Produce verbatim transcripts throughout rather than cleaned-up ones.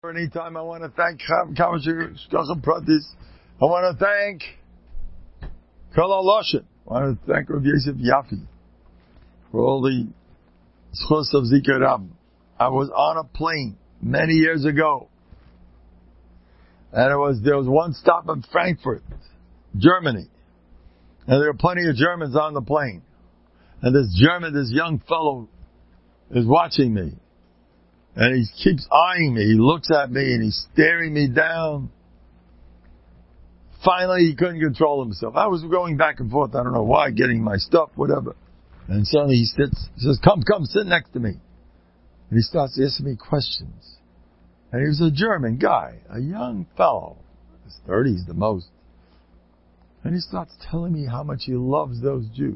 Anytime I want to thank Kamashir Shkachim Pratis. I want to thank Kol HaLoshen. I want to thank Rav Yosef Yafi for all the schus of Zikr Rab. I was on a plane many years ago, and it was there was one stop in Frankfurt, Germany, and there were plenty of Germans on the plane. And this German, this young fellow, is watching me. And he keeps eyeing me. He looks at me and he's staring me down. Finally, he couldn't control himself. I was going back and forth. I don't know why, getting my stuff, whatever. And suddenly he sits, he says, come, come, sit next to me. And he starts asking me questions. And he was a German guy, a young fellow, his thirties the most. And he starts telling me how much he loves those Jews.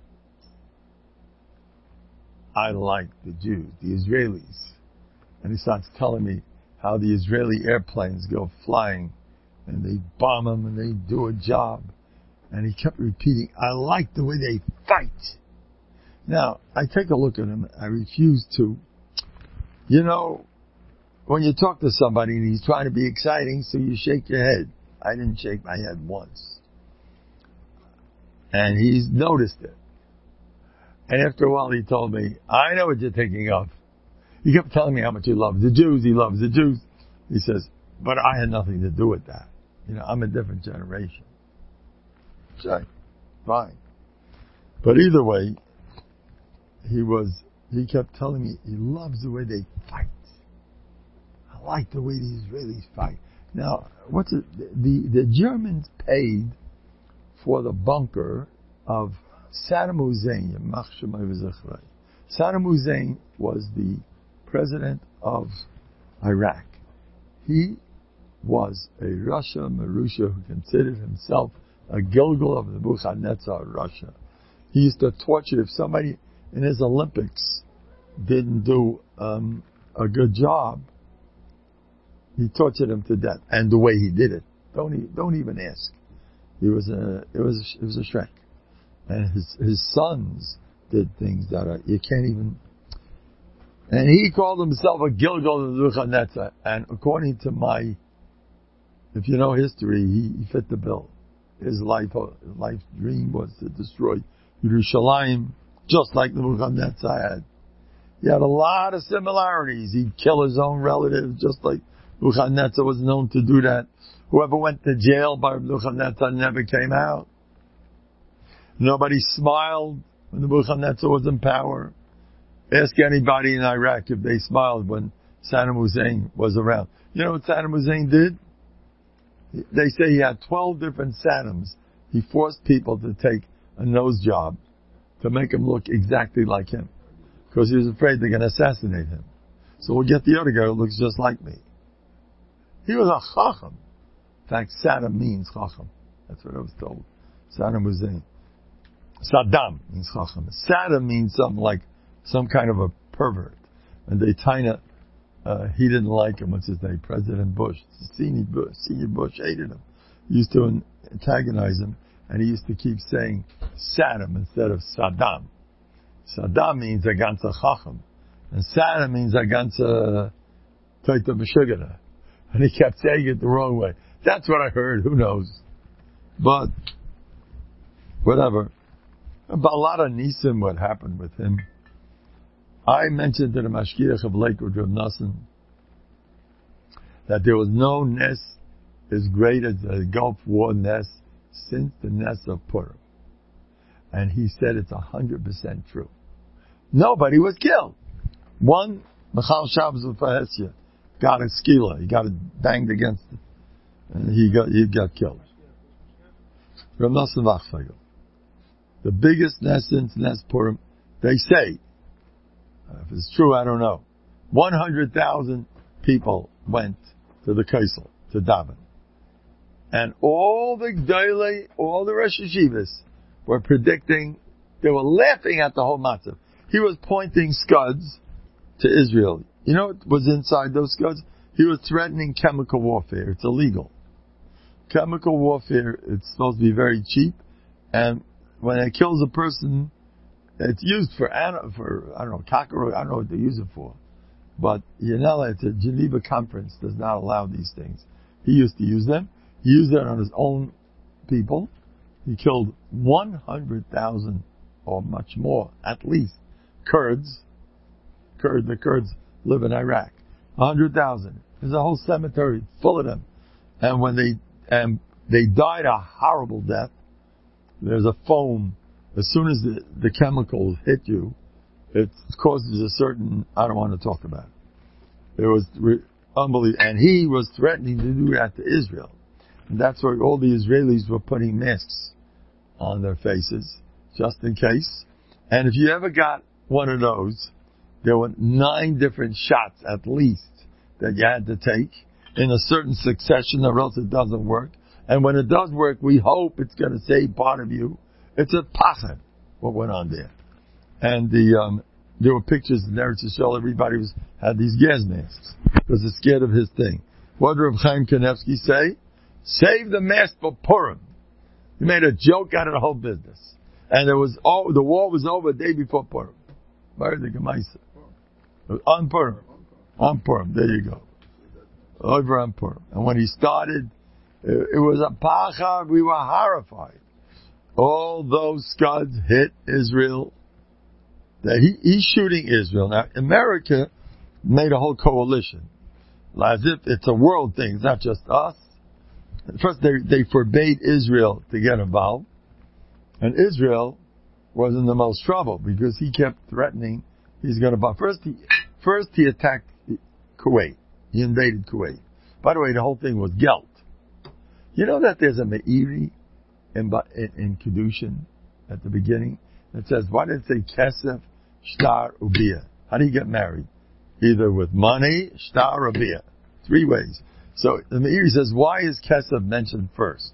I like the Jews, the Israelis. And he starts telling me how the Israeli airplanes go flying and they bomb them and they do a job. And he kept repeating, I like the way they fight. Now, I take a look at him. I refuse to. You know, when you talk to somebody and he's trying to be exciting, so you shake your head. I didn't shake my head once. And he's noticed it. And after a while he told me, I know what you're thinking of. He kept telling me how much he loves the Jews, he loves the Jews. He says, but I had nothing to do with that. You know, I'm a different generation. So, fine. But either way, he was, he kept telling me he loves the way they fight. I like the way the Israelis fight. Now, what's it, the, the Germans paid for the bunker of Saddam Hussein. Saddam Hussein was the president of Iraq. He was a Russia Marusha who considered himself a Gilgal of the Nebuchadnezzar of Russia. He used to torture if somebody in his Olympics didn't do um, a good job. He tortured him to death, and the way he did it, don't e- don't even ask. He was a it was it was a shrek, and his his sons did things that are, you can't even. And he called himself a Gilgal of Nebuchadnezzar. And according to my, if you know history, he, he fit the bill. His life, his life's dream was to destroy Yerushalayim, just like Nebuchadnezzar had. He had a lot of similarities. He'd kill his own relatives, just like Nebuchadnezzar was known to do that. Whoever went to jail by Nebuchadnezzar never came out. Nobody smiled when Nebuchadnezzar was in power. Ask anybody in Iraq if they smiled when Saddam Hussein was around. You know what Saddam Hussein did? They say he had twelve different Saddams. He forced people to take a nose job to make him look exactly like him, because he was afraid they're going to assassinate him. So we'll get the other guy who looks just like me. He was a chacham. In fact, Saddam means chacham. That's what I was told. Saddam Hussein. Saddam means chacham. Saddam means something like some kind of a pervert. And they kinda, uh, he didn't like him. What's his name? President Bush. Senior Bush, Senior Bush hated him. He used to antagonize him, and he used to keep saying Saddam instead of Saddam. Saddam means a ganze chacham, and Saddam means a ganze taita b'shugana. And he kept saying it the wrong way. That's what I heard. Who knows? But whatever. About a lot of Nisim, what happened with him. I mentioned to the Mashgiach of Lakewood, Rav Nassim, that there was no nest as great as the Gulf War nest since the nest of Purim. And he said it's a hundred percent true. Nobody was killed. One, Michal Shabbos of Fahesia, got a skila. He got it banged against it. And he got, he got killed. Rav Nassim Achfagel. The biggest nest since nest Purim, they say, if it's true, I don't know, one hundred thousand people went to the Kaisel, to Daven. And all the Gdolei, all the Rosh Yeshivas were predicting, they were laughing at the whole matzah. He was pointing scuds to Israel. You know what was inside those scuds? He was threatening chemical warfare. It's illegal. Chemical warfare, it's supposed to be very cheap, and when it kills a person, it's used for, for I don't know, cockroach, I don't know what they use it for. but you're not allowed to. Geneva Conference does not allow these things. He used to use them. He used it on his own people. He killed one hundred thousand or much more, at least, Kurds. Kurds, the Kurds live in Iraq. one hundred thousand. There's a whole cemetery full of them. And when they, and they died a horrible death, there's a foam. As soon as the, the chemicals hit you, it causes a certain, I don't want to talk about it. It was re- unbelievable. And he was threatening to do that to Israel. And that's why all the Israelis were putting masks on their faces, just in case. And if you ever got one of those, there were nine different shots at least that you had to take in a certain succession, or else it doesn't work. And when it does work, we hope it's going to save part of you. It's a pachad, what went on there. And the um, there were pictures in there to show everybody was had these gas masks because they're scared of his thing. What did Reb Chaim Kanevsky say? Save the mask for Purim. He made a joke out of the whole business. And there was oh, the war was over the day before Purim. Where the Gemaisa? On Purim. On Purim. There you go. Over on Purim. And when he started, it, it was a pachad. We were horrified. All those scuds hit Israel. That he, he's shooting Israel. Now, America made a whole coalition. As if it's a world thing. It's not just us. First, they, they forbade Israel to get involved. And Israel was in the most trouble because he kept threatening he's going to bomb. First, he, first he attacked Kuwait. He invaded Kuwait. By the way, the whole thing was Gelt. You know that there's a Meiri in, in, in Kedushin at the beginning that says, why did it say Kesef, Shtar, Ubia? How do you get married? Either with money, Shtar, or Ubia. Three ways. So the Meiri says, why is Kesef mentioned first?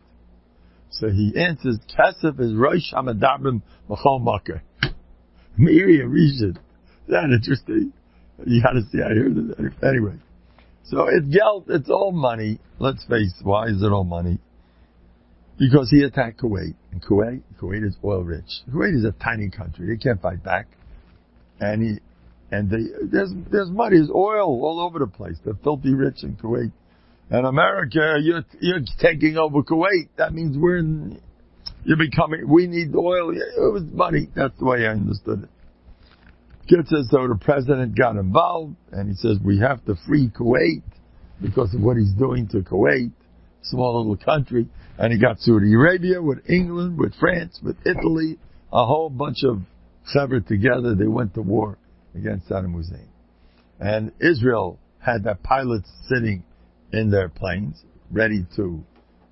So he answers, Kesef is Rosh Hamadabrim Machol Makar. Meiri Arishan. Isn't that interesting? You gotta see, I heard it. Anyway. So it's Gelt, it's all money. Let's face, why is it all money? Because he attacked Kuwait. And Kuwait, Kuwait is oil rich. Kuwait is a tiny country. They can't fight back. And he, and they, there's, there's money, there's oil all over the place. They're filthy rich in Kuwait. And America, you're, you're taking over Kuwait. That means we're in, you're becoming, we need oil. It was money. That's the way I understood it. Gets as though the president got involved, and he says we have to free Kuwait because of what he's doing to Kuwait, small little country. And he got Saudi Arabia with England, with France, with Italy, a whole bunch of chevra together. They went to war against Saddam Hussein. And Israel had their pilots sitting in their planes, ready to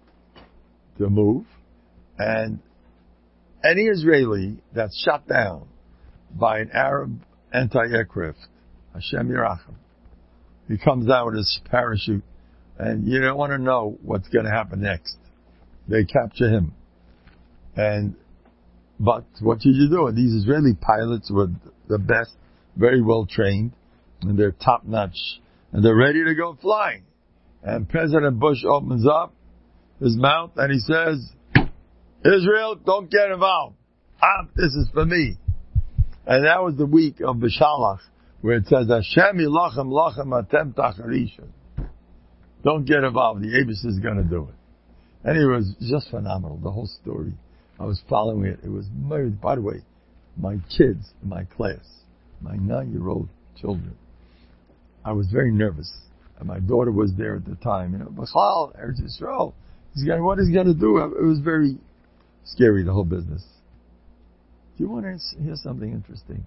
to move. And any Israeli that's shot down by an Arab anti-aircraft, Hashem Yerachem, he comes out with his parachute, and you don't want to know what's going to happen next. They capture him. And, but what did you do? And these Israeli pilots were the best, very well trained, and they're top notch, and they're ready to go flying. And President Bush opens up his mouth and he says, Israel, don't get involved. Ah, this is for me. And that was the week of Bishalach, where it says, Hashem yilachem lachem atem tacharishon. Don't get involved. The Abish is going to do it. And it was just phenomenal, the whole story. I was following it. It was, by the way, my kids in my class, my nine-year-old children, I was very nervous. And my daughter was there at the time. You know, Bachal, Eretz Yisrael, he's going, what is he going to do? It was very scary, the whole business. Do you want to hear something interesting?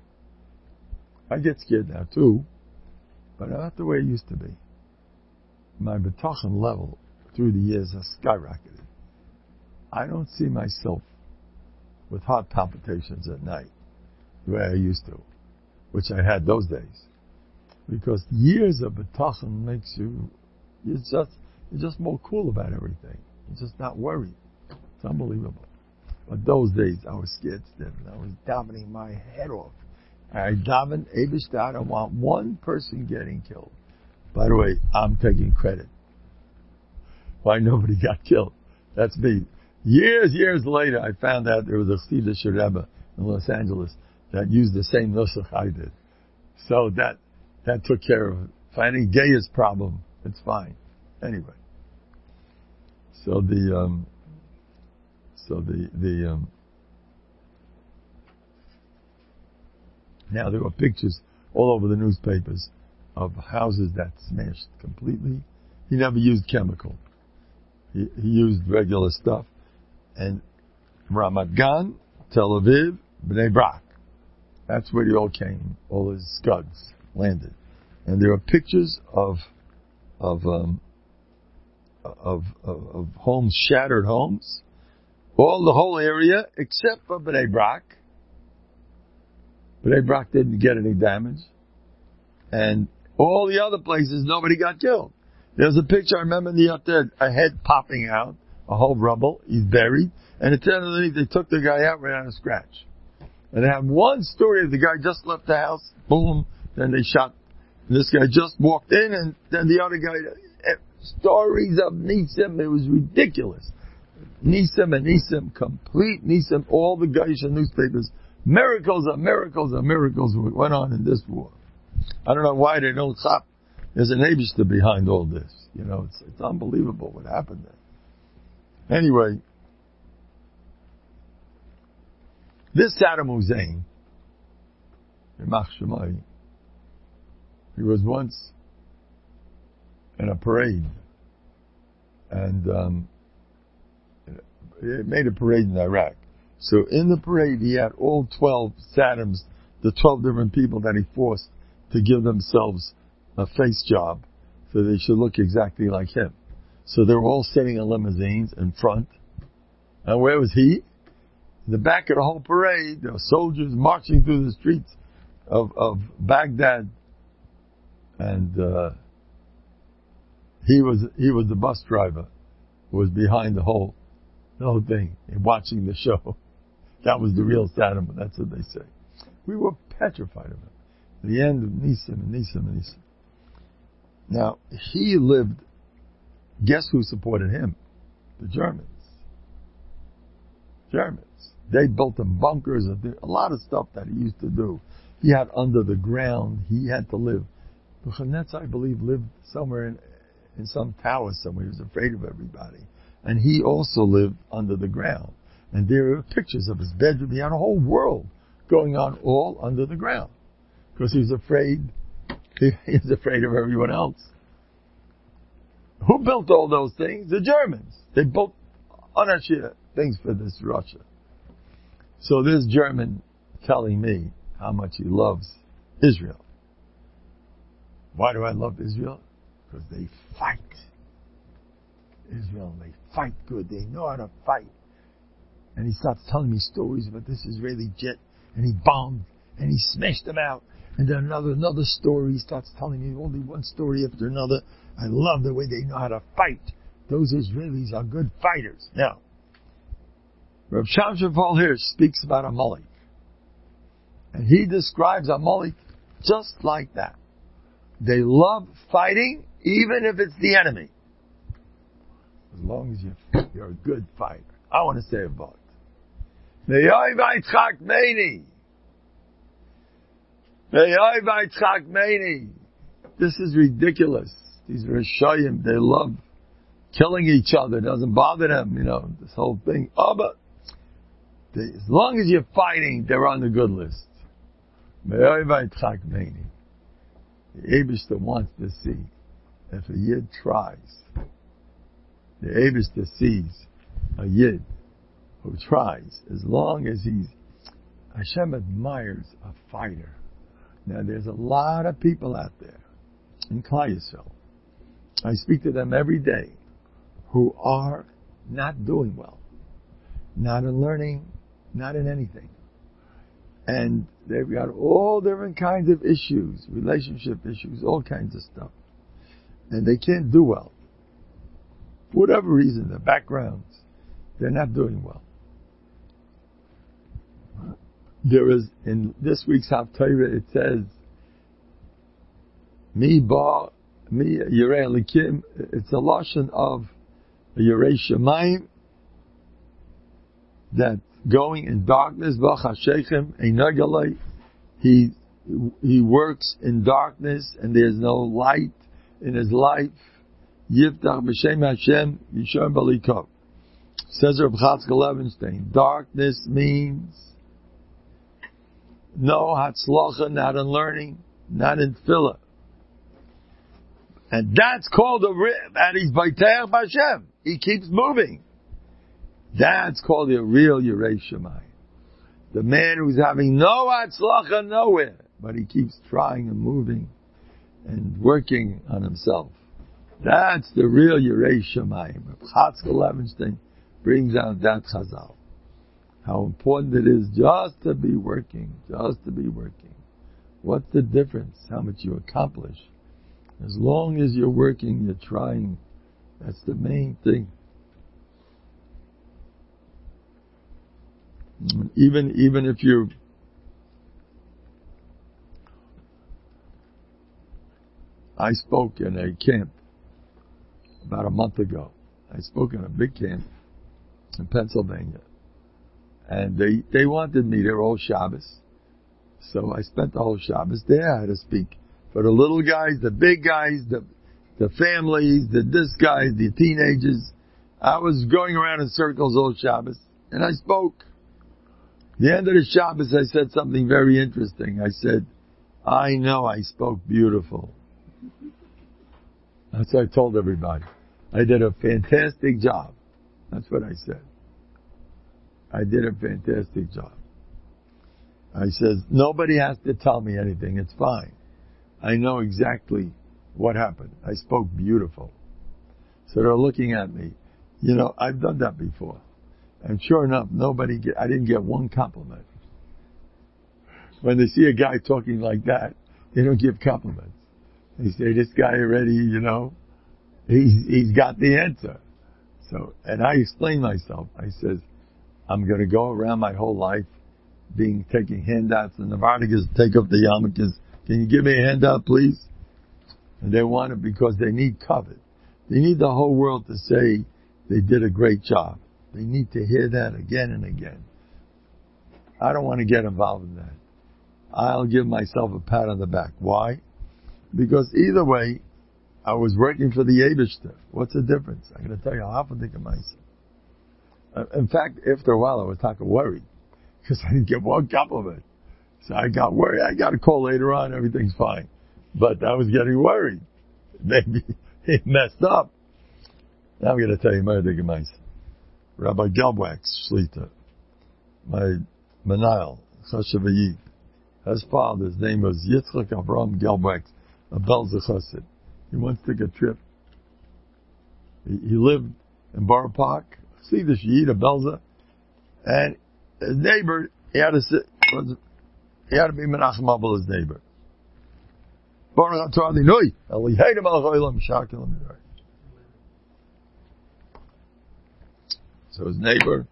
I get scared now too, but not the way it used to be. My bitachon level through the years has skyrocketed. I don't see myself with heart palpitations at night the way I used to, which I had those days. Because years of bitachon makes you, you're just, you're just more cool about everything. You're just not worried. It's unbelievable. But those days, I was scared stiff. I was davening my head off. I davened, Abish, I don't want one person getting killed. By the way, I'm taking credit. Why nobody got killed. That's me. Years, years later, I found out there was a Chassidish Rebbe in Los Angeles that used the same nusach I did. So that, That took care of it. Finding Gaia's problem, it's fine. Anyway. So the, um, so the, the, um, now there were pictures all over the newspapers of houses that smashed completely. He never used chemical. He, he used regular stuff. And Ramat Gan, Tel Aviv, Bnei Brak. That's where they all came. All his scuds landed. And there are pictures of, of, um, of, of, of homes, shattered homes. All the whole area, except for Bnei Brak. Bnei Brak didn't get any damage. And all the other places, nobody got killed. There's a picture, I remember in the up there, a head popping out, a whole rubble, he's buried, and it said underneath, they took the guy out without a scratch. And they have one story of the guy just left the house, boom, then they shot, and this guy just walked in, and then the other guy, stories of Nisim, it was ridiculous. Nisim and Nisim, complete Nisim, all the guys in newspapers, miracles of miracles of miracles went on in this war. I don't know why they don't stop. There's an Eibishter behind all this. You know, it's, it's unbelievable what happened there. Anyway, this Saddam Hussein, he was once in a parade, and um, he made a parade in Iraq. So in the parade, he had all twelve Saddams, the twelve different people that he forced to give themselves a face job, so they should look exactly like him. So they were all sitting in limousines in front. And where was he? In the back of the whole parade, there were soldiers marching through the streets of, of Baghdad. And, uh, he was, he was the bus driver who was behind the whole, the whole thing, and watching the show. That was the real Saddam, that's what they say. We were petrified of him. The end of Nisim and Nisim and Nisim. Now, he lived, guess who supported him? The Germans. Germans. They built him bunkers, a lot of stuff that he used to do. He had under the ground, he had to live. Buchanetz, I believe, lived somewhere in, in some tower somewhere. He was afraid of everybody. And he also lived under the ground. And there are pictures of his bedroom. He had a whole world going on all under the ground. Because he was afraid, he was afraid of everyone else. Who built all those things? The Germans. They built Anashia things for this Russia. So this German telling me how much he loves Israel. Why do I love Israel? Because they fight. Israel, they fight good. They know how to fight. And he starts telling me stories about this Israeli jet, and he bombed, and he smashed them out. And then another another story, he starts telling me only one story after another. I love the way they know how to fight. Those Israelis are good fighters. Now, Rav Shamshon Paul Hirsch speaks about Amalek. And he describes Amalek just like that. They love fighting, even if it's the enemy. As long as you're, you're a good fighter. I want to say about it. Me'oiv Yitzchak Meini. Me'oiv Yitzchak Meini. This is ridiculous. These are Rishayim. They love killing each other. It doesn't bother them, you know, this whole thing. Oh, but they, as long as you're fighting, they're on the good list. Me'oiv Yitzchak Meini. The Eibishter wants to see if a Yid tries. The Eibishter sees a Yid who tries, as long as he's, Hashem admires a fighter. Now there's a lot of people out there in Klal Yisrael, I speak to them every day, who are not doing well. Not in learning, not in anything. And they've got all different kinds of issues, relationship issues, all kinds of stuff. And they can't do well. For whatever reason, their backgrounds, they're not doing well. There is, in this week's Haftarah, it says, Mi ba, mi yirei elikim. It's a lashon of yirei shamayim, that going in darkness, b'chashechem, einagalei, he he works in darkness and there's no light in his life. Yiftach b'shem Hashem yishar balikov. Says Reb Chatzkel Levenstein, darkness means no hatzlacha, not in learning, not in tefillah. And that's called a rib, and he's Baiteach B'Hashem. He keeps moving. That's called a real Yirei Shamayim. The man who's having no hatzlacha nowhere, but he keeps trying and moving and working on himself. That's the real Yirei Shamayim. Chatzkel Levenstein brings out that Chazal. How important it is just to be working, just to be working. What's the difference? How much you accomplish. As long as you're working, you're trying. That's the main thing. Even, even if you I spoke in a camp about a month ago. I spoke in a big camp in Pennsylvania. And they, they wanted me there all Shabbos. So I spent the whole Shabbos there. I had to speak for the little guys, the big guys, the, the families, the this guys, the teenagers. I was going around in circles all Shabbos. And I spoke. The end of the Shabbos, I said something very interesting. I said, I know I spoke beautiful. That's what I told everybody. I did a fantastic job. That's what I said. I did a fantastic job. I says, nobody has to tell me anything. It's fine. I know exactly what happened. I spoke beautiful. So they're looking at me. You know, I've done that before. And sure enough, nobody get, I didn't get one compliment. When they see a guy talking like that, they don't give compliments. They say, this guy already, you know, he's, he's got the answer. So, and I explained myself. I says, I'm going to go around my whole life being, taking handouts, and the Vardigas take up the yarmulkes. Can you give me a handout, please? And they want it because they need covet. They need the whole world to say they did a great job. They need to hear that again and again. I don't want to get involved in that. I'll give myself a pat on the back. Why? Because either way, I was working for the Eibishter. What's the difference? I'm going to tell you, I'll have to think of myself. In fact, after a while, I was talking worried because I didn't get one compliment. So I got worried. I got a call later on. Everything's fine. But I was getting worried. Maybe he messed up. Now I'm going to tell you my think of myself. Rabbi Gelbwax Shlita, my Manayel, Chashavayid, his father's name was Yitzchak Avram Gelbwax, a Belzer Chassid. He once took a trip. He, he lived in Borough Park, see the Yid, a Belzer, and his neighbor, he had to sit, was, he had to be Menachem Abel, his neighbor. Baruch Atah Adonai, Eloheinu melech haolam, Shakil Midbar. So his neighbor,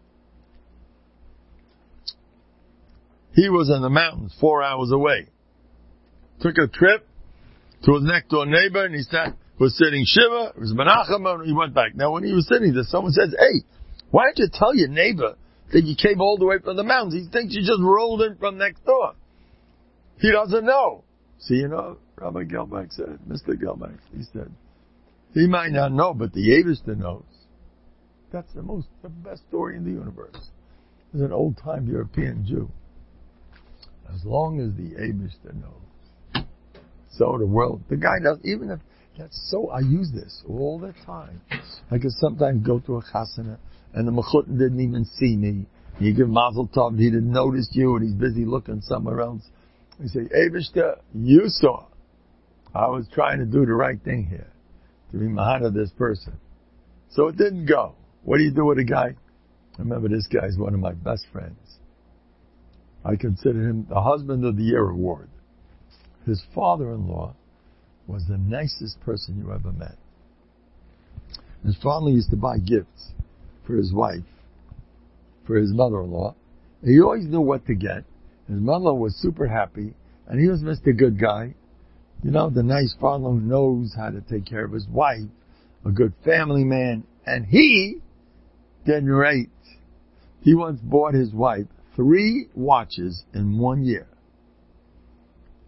he was in the mountains four hours away. Took a trip to his next door neighbor and he sat, was sitting Shiva, it was Menachem, and he went back. Now when he was sitting there, someone says, hey, why don't you tell your neighbor that you came all the way from the mountains? He thinks you just rolled in from next door. He doesn't know. See, you know, Rabbi Gelbach said, Mister Gelbach, he said, he might not know, but the Eibishter knows. That's the most, the best story in the universe. There's an old-time European Jew. As long as the Eibishter knows, so the world, the guy does, even if, that's so, I use this all the time. I could sometimes go to a chasana, and the mechutin didn't even see me. You give mazel tov, he didn't notice you, and he's busy looking somewhere else. You say, Eibishter, you saw. I was trying to do the right thing here, to be mahana this person. So it didn't go. What do you do with a guy? I remember this guy is one of my best friends. I consider him the husband of the year award. His father-in-law was the nicest person you ever met. His father used to buy gifts for his wife, for his mother-in-law. He always knew what to get. His mother was super happy, and he was Mister Good Guy. You know, the nice father who knows how to take care of his wife, a good family man, and he did great. He once bought his wife three watches in one year.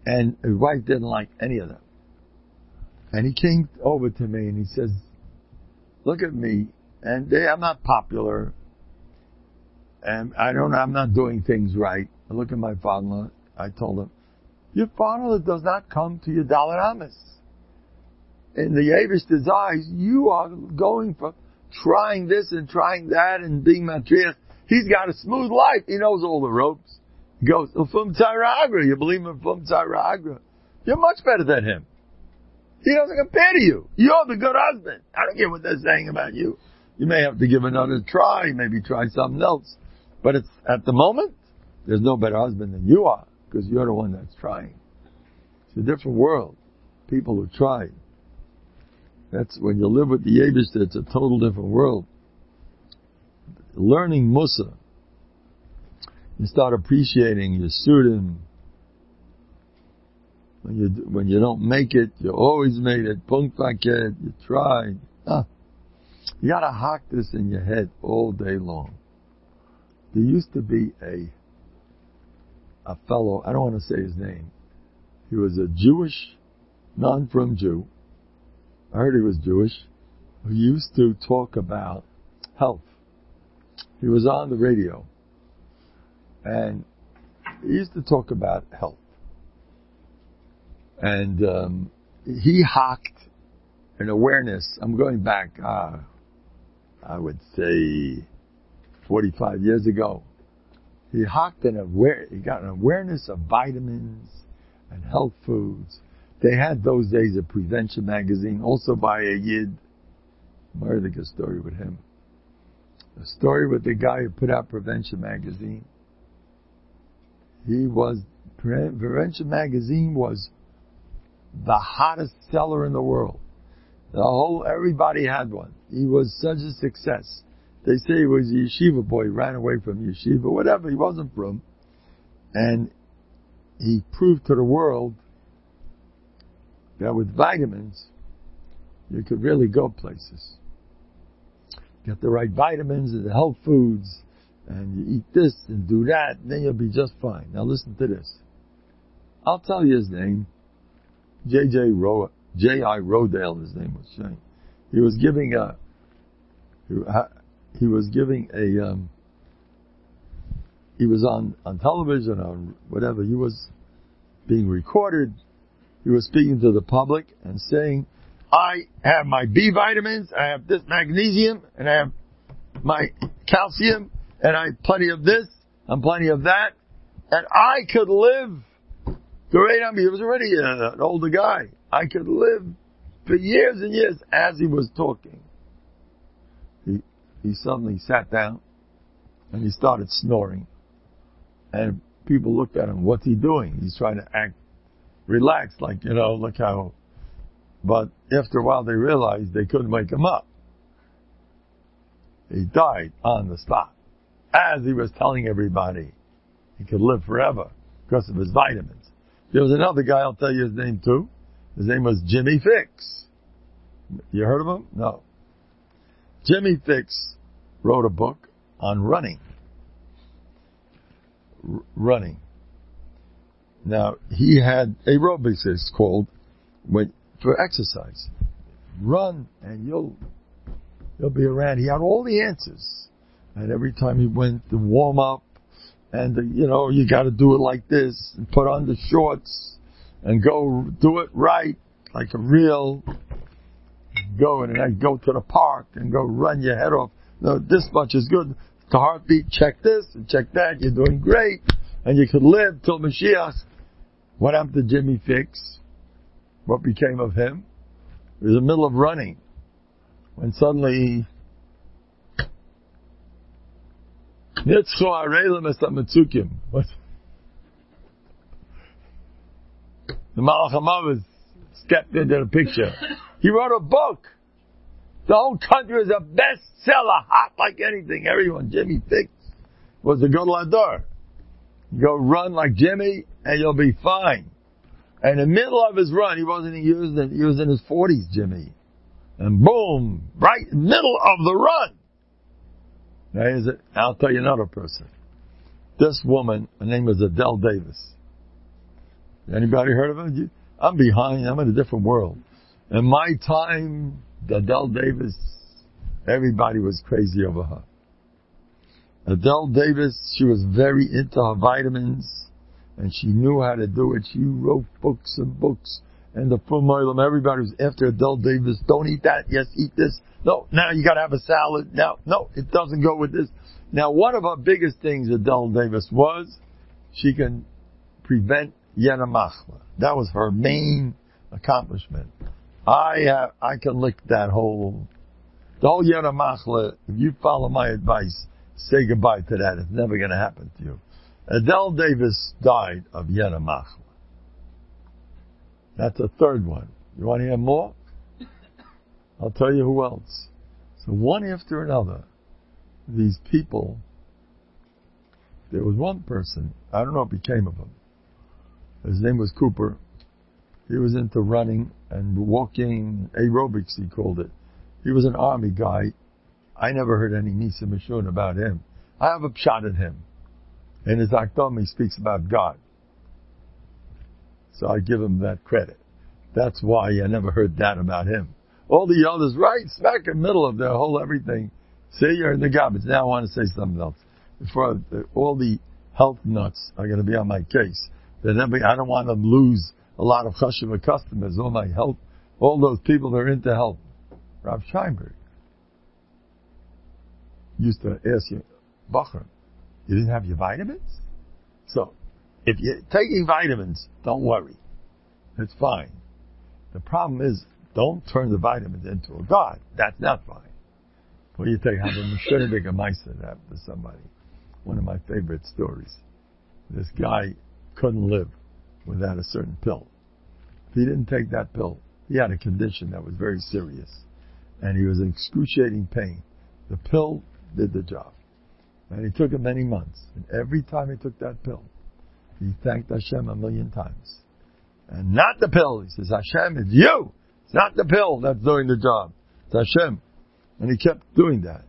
And his wife didn't like any of them. And he came over to me and he says, look at me, and they, I'm not popular, and I don't, I'm not doing things right. I look at my father-in-law, I told him, your father does not come to your Dalet Amis. In the Eibishter's eyes, you are going for trying this and trying that and being matriach. He's got a smooth life. He knows all the ropes. He goes, Ufum Tzara Agra. You believe in Ufum Tzara Agra. You're much better than him. He doesn't compare to you. You're the good husband. I don't care what they're saying about you. You may have to give another try, maybe try something else. But it's, at the moment, there's no better husband than you are, because you're the one that's trying. It's a different world. People who try. That's when you live with the Eibishter, it's a total different world. Learning Musa, you start appreciating your student. When you when you don't make it, you always made it. Punkt vaket, you tried. Ah, you gotta hock this in your head all day long. There used to be a a fellow, I don't want to say his name. He was a Jewish, non-from Jew. I heard he was Jewish, who used to talk about health. He was on the radio, and he used to talk about health. And um, he hocked an awareness. I'm going back, uh, I would say, forty-five years ago. He hocked an aware. He got an awareness of vitamins and health foods. They had those days a Prevention magazine, also by a Yid. I heard a story with him. A story with the guy who put out Prevention magazine. He was, Prevention magazine was the hottest seller in the world. The whole, everybody had one. He was such a success. They say he was a yeshiva boy, ran away from yeshiva, whatever, he wasn't from. And he proved to the world that with vitamins, you could really go places. Get the right vitamins and the health foods, and you eat this and do that, and then you'll be just fine. Now listen to this. I'll tell you his name. J J Ro, J I Rodale, his name was saying. He was giving a, he, he was giving a, um, he was on, on television or whatever, he was being recorded. He was speaking to the public and saying, I have my B vitamins, I have this magnesium, and I have my calcium, and I have plenty of this, and plenty of that, and I could live. He was already an older guy. I could live for years and years. As he was talking, he he suddenly sat down and he started snoring. And people looked at him, what's he doing? He's trying to act relaxed, like, you know, look how... But after a while they realized they couldn't wake him up. He died on the spot. As he was telling everybody he could live forever because of his vitamins. There was another guy, I'll tell you his name too. His name was Jimmy Fix. You heard of him? No. Jimmy Fix wrote a book on running. R- running. Now, he had aerobics, it's called, when, for exercise. Run and you'll, you'll be around. He had all the answers. And every time he went to warm up, and, uh, you know, you gotta do it like this, and put on the shorts, and go do it right, like a real, go and then go to the park, and go run your head off. No, this much is good. The heartbeat, check this, and check that, you're doing great, and you could live till Mashiach. What happened to Jimmy Fix? What became of him? He was in the middle of running, when suddenly, what? The Malach HaMavet stepped into the picture. He wrote a book. The whole country was a bestseller, hot like anything. Everyone, Jimmy Fix was the Gadol Hador. Go run like Jimmy, and you'll be fine. And in the middle of his run, he wasn't he was in, he was in his forties, Jimmy, and boom, right in the middle of the run. Now, here's it. I'll tell you another person. This woman, her name was Adele Davis. Anybody heard of him? I'm behind. I'm in a different world. In my time, Adele Davis, everybody was crazy over her. Adele Davis, she was very into her vitamins, and she knew how to do it. She wrote books and books, and the Fumoilim, everybody was after Adele Davis. Don't eat that. Yes, eat this. No, now you gotta have a salad. Now, no, it doesn't go with this. Now, one of her biggest things, Adele Davis, was she can prevent Yena Machla. That was her main accomplishment. I uh, I can lick that whole, the whole Yena Machla. If you follow my advice, say goodbye to that. It's never going to happen to you. Adele Davis died of Yena Machla. That's a third one. You want to hear more? I'll tell you who else. So one after another, these people, there was one person, I don't know what became of him. His name was Cooper. He was into running and walking, aerobics he called it. He was an army guy. I never heard any Nisa Mishun about him. I have a shot at him. In his Akdom, he speaks about God. So I give him that credit. That's why I never heard that about him. All the others, right smack in the middle of their whole everything. See, you're in the garbage. Now I want to say something else. Before all the health nuts are going to be on my case. Then I don't want to lose a lot of Chashuva customers. All my health, all those people that are into health. Rav Scheinberg used to ask you, Bacher, you didn't have your vitamins? So, if you're taking vitamins, don't worry. It's fine. The problem is, don't turn the vitamins into a god. That's not fine. What do you think? Have a Mishunidik a Maisa after somebody. One of my favorite stories. This guy couldn't live without a certain pill. If he didn't take that pill, he had a condition that was very serious. And he was in excruciating pain. The pill did the job. And he took it many months. And every time he took that pill, he thanked Hashem a million times. And not the pill. He says, Hashem, it's you. It's not the pill that's doing the job. It's Hashem. And he kept doing that.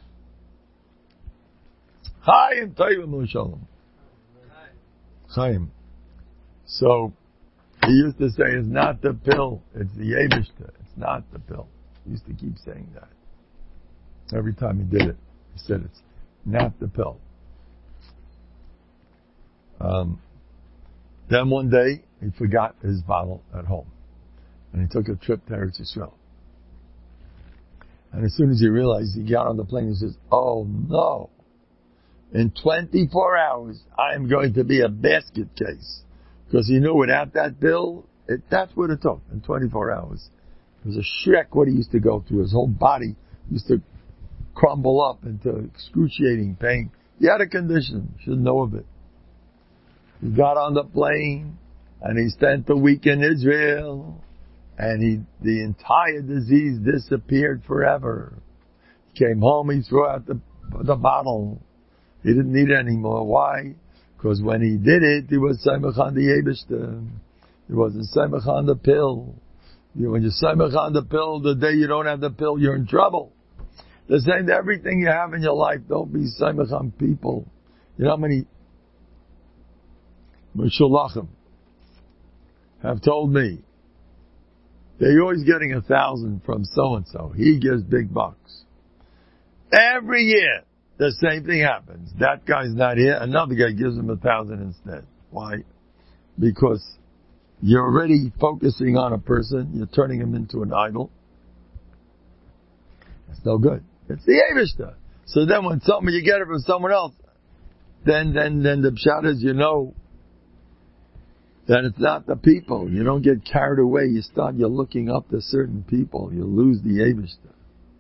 Chaim Toivim Shalom. Chaim. So, he used to say, it's not the pill, it's the Yevishter. It's not the pill. He used to keep saying that. Every time he did it, he said it's not the pill. Um, then one day, he forgot his bottle at home. And he took a trip to Eretz Yisrael. And as soon as he realized, he got on the plane and says, oh no, in twenty-four hours, I am going to be a basket case. Because he knew without that bill, it, that's what it took in twenty-four hours. It was a shrek what he used to go through. His whole body used to crumble up into excruciating pain. He had a condition. You should know of it. He got on the plane and he spent the week in Israel and he, the entire disease disappeared forever. He came home, he threw out the, the bottle. He didn't need it anymore. Why? Because when he did it, he was Saimach on the Yebishter. He wasn't Saimach on the pill. You, when you're Saimach on the pill, the day you don't have the pill, you're in trouble. The same to everything you have in your life. Don't be Saimach on people. You know how many Meshulachim have told me they're always getting a thousand from so-and-so. He gives big bucks. Every year, the same thing happens. That guy's not here. Another guy gives him a thousand instead. Why? Because you're already focusing on a person. You're turning him into an idol. That's no good. It's the Avishta. So then when something you get it from someone else, then, then, then the pshat is, you know, that it's not the people. You don't get carried away. You start, you're looking up to certain people. You lose the Avishta.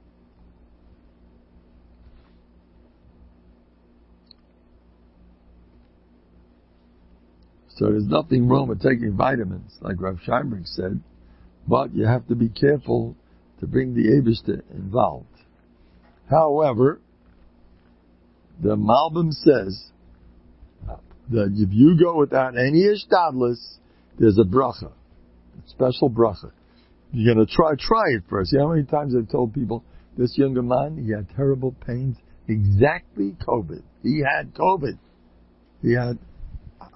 So there's nothing wrong with taking vitamins, like Rav Scheinberg said, but you have to be careful to bring the Eibishter involved. However, the Malbim says that if you go without any ishtadlis, there's a bracha, a special bracha. You're going to try, try it first. You know how many times I've told people, this younger man, he had terrible pains, exactly COVID. He had COVID. He had... I,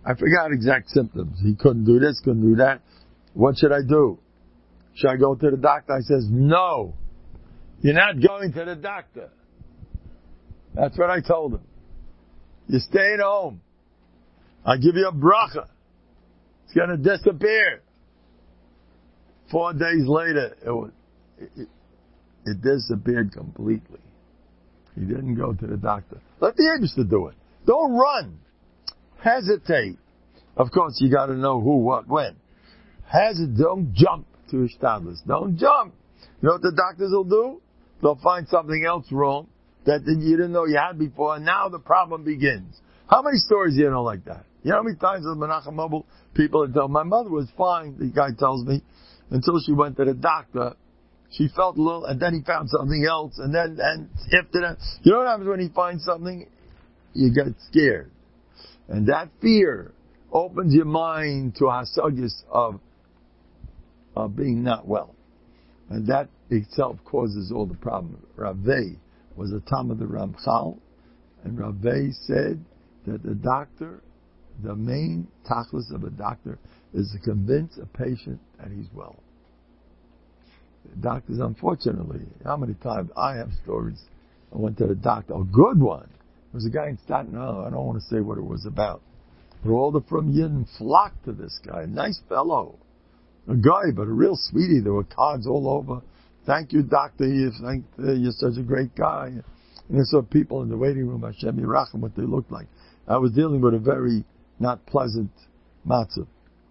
I forgot exact symptoms. He couldn't do this, couldn't do that. What should I do? Should I go to the doctor? I says, no. You're not going to the doctor. That's what I told him. You stay at home. I give you a bracha. It's going to disappear. Four days later, it, was, it, it disappeared completely. He didn't go to the doctor. Let the Eibishter do it. Don't run. Hesitate. Of course, you got to know who, what, when. Hesitate. Don't jump to Ishtadlis. Don't jump. You know what the doctors will do? They'll find something else wrong that you didn't know you had before, and now the problem begins. How many stories do you know like that? You know how many times with Menachem Mobile people tell my mother was fine, the guy tells me, until she went to the doctor. She felt a little, and then he found something else, and then, and after that, you know what happens when he finds something? You get scared. And that fear opens your mind to hasagis of, of being not well. And that itself causes all the problem. Ravei was a Talmid of the Ramchal, and Ravei said that the doctor, the main tachlis of a doctor, is to convince a patient that he's well. Doctors, unfortunately, how many times I have stories. I went to the doctor, a good one. There was a guy in Staten Island, I don't want to say what it was about. But all the from Yidden flocked to this guy, a nice fellow. A guy, but a real sweetie. There were cards all over. Thank you, doctor. You thank, uh, you're such a great guy. And I saw people in the waiting room, Hashem Yirachem, what they looked like. I was dealing with a very not pleasant matzav.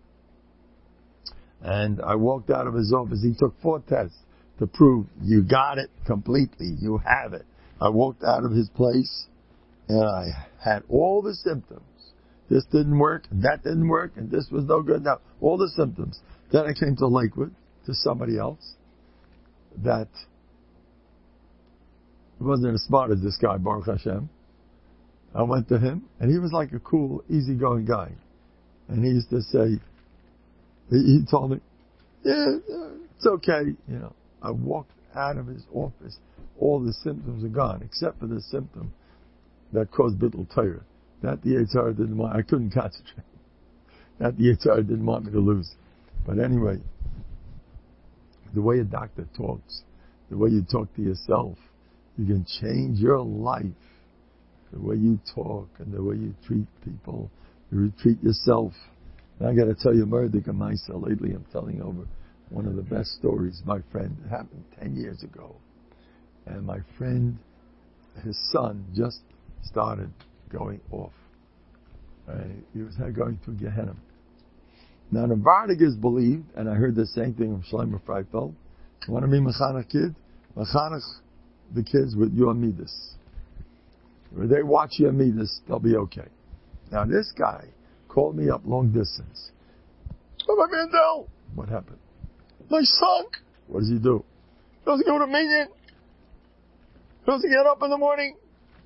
And I walked out of his office. He took four tests to prove you got it completely. You have it. I walked out of his place and I had all the symptoms. This didn't work, and that didn't work, and this was no good. Now, all the symptoms. Then I came to Lakewood, to somebody else, that wasn't as smart as this guy, Baruch Hashem. I went to him, and he was like a cool, easygoing guy. And he used to say, he, he told me, yeah, it's okay. You know, I walked out of his office, all the symptoms are gone, except for the symptom that caused Bittul Torah. That the Yetzer Hara didn't want, I couldn't concentrate. That the Yetzer Hara didn't want me to lose. But anyway, the way a doctor talks, the way you talk to yourself, you can change your life. The way you talk and the way you treat people, you treat yourself. And I got to tell you, Murdik and myself, lately I'm telling over one of the best stories. My friend, it happened ten years ago. And my friend, his son just started going off. Uh, he was going to Gehenna. Now the Vardigas believed, and I heard the same thing from Shlomo Freifeld, you want to be Mechanech kid? Mechanech the kids with your midas. When they watch your midas, they'll be okay. Now this guy called me up long distance. Rabbi Mandel, what happened? My son, what does he do? He doesn't go to minyan. He doesn't get up in the morning.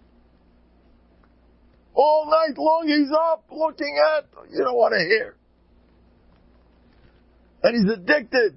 All night long he's up looking at, you don't want to hear. And he's addicted.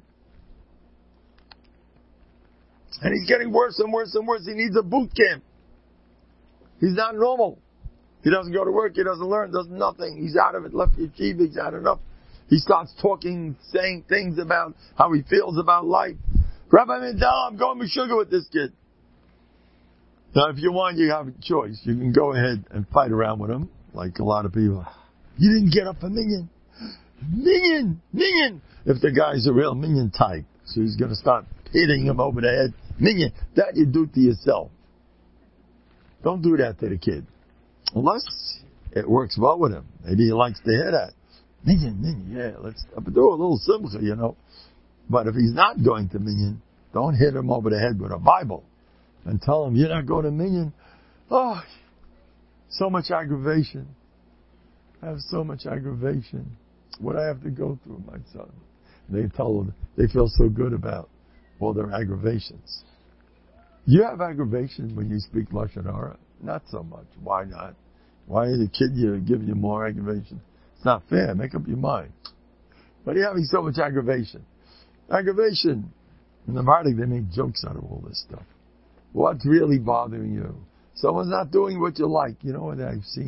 And he's getting worse and worse and worse. He needs a boot camp. He's not normal. He doesn't go to work, he doesn't learn, does nothing. He's out of it, left yeshiva, he's had enough. He starts talking, saying things about how he feels about life. Rabbi Mendel, I'm going to sugar with this kid. Now, if you want, you have a choice. You can go ahead and fight around with him, like a lot of people. You didn't get up a minyan. Minyan! Minyan! If the guy's a real minyan type, so he's going to start hitting him over the head. Minyan! That you do to yourself. Don't do that to the kid. Unless it works well with him. Maybe he likes to hear that. Minyan, minyan, yeah, let's do a little simcha, you know. But if he's not going to minyan, don't hit him over the head with a Bible. And tell him, you're not going to minyan. Oh, so much aggravation. I have so much aggravation. What I have to go through, my son. They tell them, they feel so good about all their aggravations. You have aggravation when you speak Lashon Hara? Not so much. Why not? Why is the kid you give you more aggravation? It's not fair. Make up your mind. But you're having so much aggravation. Aggravation. In the Mardik, they make jokes out of all this stuff. What's really bothering you? Someone's not doing what you like. You know what I've seen?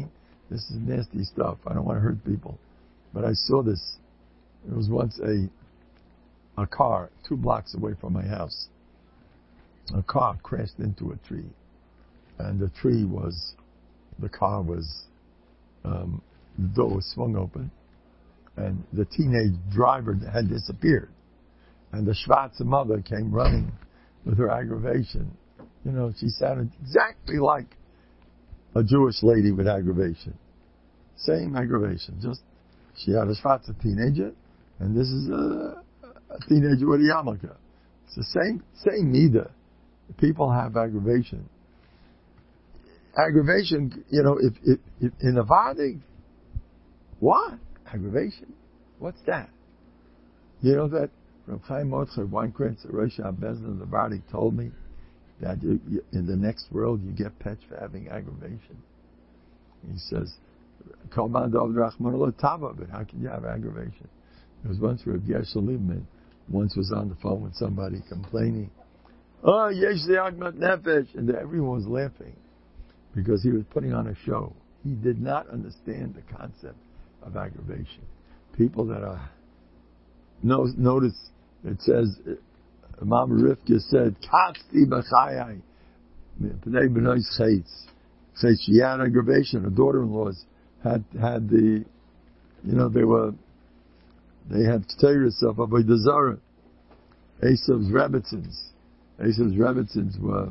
this is nasty stuff. I don't want to hurt people. But I saw this. There was once a a car two blocks away from my house. A car crashed into a tree. And the tree was, the car was, um, the door was swung open. And the teenage driver had disappeared. And the Schwarze mother came running with her aggravation. You know, she sounded exactly like a Jewish lady with aggravation. Same aggravation. Just, she had a Schwarze teenager, and this is a, a teenager with a yarmulke. It's the same, same midah. People have aggravation. Aggravation, you know, if, if, if in a Vardig, what? Aggravation? What's that? You know that Reb Chaim Mordechai Weinkrantz, the Rosh HaBezdin of the Vardig, told me that you, you, in the next world you get petch for having aggravation. He says, Kol man dov d'Rachmana lo tava, but how can you have aggravation? There was once Reb Gershel Liebman once was on the phone with somebody complaining, oh, yesh ze'agmat nefesh, and everyone was laughing because he was putting on a show. He did not understand the concept of aggravation. People that are, notice it says, Mama Rivka said, Katzti b'chayai, p'nei b'noi chayitz. Says she had aggravation. Her daughter-in-laws had, had the, you know, they were, they had Ketayr yourself, Avodah Zarah. Esav's Rebbitzins. Esav's Rebbitzins were,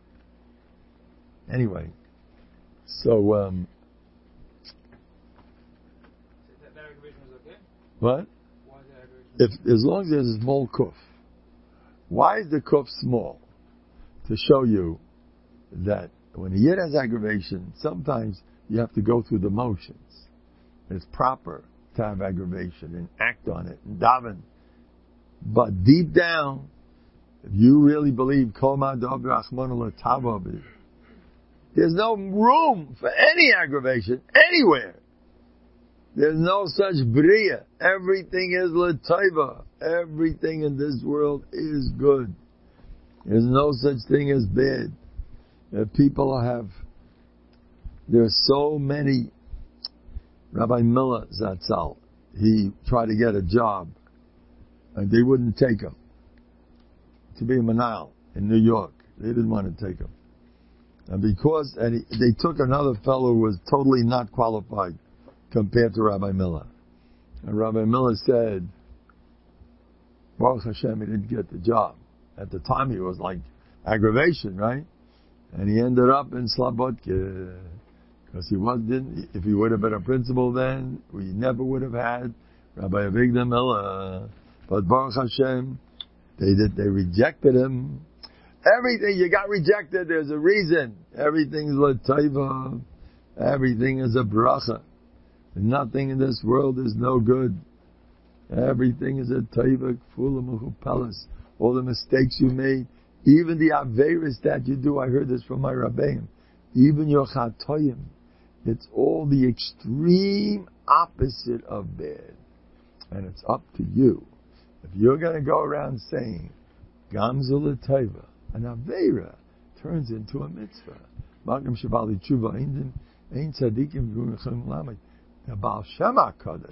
anyway. So, um, that, that aggravation was okay? What? Why is that aggravation? If, as long as there's a small kuf. Why is the kuf small? To show you that when a yid has aggravation, sometimes you have to go through the motions. It's proper to have aggravation and act on it and daven. But deep down, if you really believe Kol ma dov d'Rachmana lo tava, there's no room for any aggravation anywhere. There's no such bria. Everything is l'taiva. Everything in this world is good. There's no such thing as bad. If people have, there are so many. Rabbi Miller Zatzal, he tried to get a job, and they wouldn't take him to be a manal in New York. They didn't want to take him, and because and he, they took another fellow who was totally not qualified compared to Rabbi Miller. And Rabbi Miller said, Baruch Hashem, he didn't get the job. At the time, he was like aggravation, right? And he ended up in Slobodka. Because he was, didn't, if he would have been a principal then, we never would have had Rabbi Avigdor Miller. But Baruch Hashem, they did, they rejected him. Everything you got rejected, there's a reason. Everything's l'taiva. Everything is a bracha. Nothing in this world is no good. Everything is a taiva, full of mechupelas. All the mistakes you made, even the averis that you do, I heard this from my rabbeim, even your chatoyim, it's all the extreme opposite of bad. And it's up to you. If you're going to go around saying, Gamzul l'taiva, an avera turns into a mitzvah. Magam shavali tshuva, ein tzadikim v'u'nechem lamed. The Baal Shem HaKadosh